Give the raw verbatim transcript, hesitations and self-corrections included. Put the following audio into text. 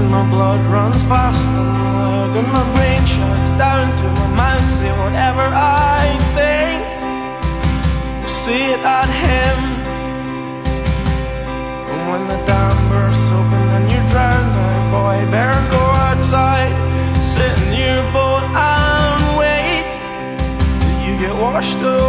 my blood runs fast and loud, and my brain shuts down to my mouth. Say whatever I think, say it at him. And when the dam bursts open and you're drowned out, boy, better go outside, sit in your boat and wait till you get washed away.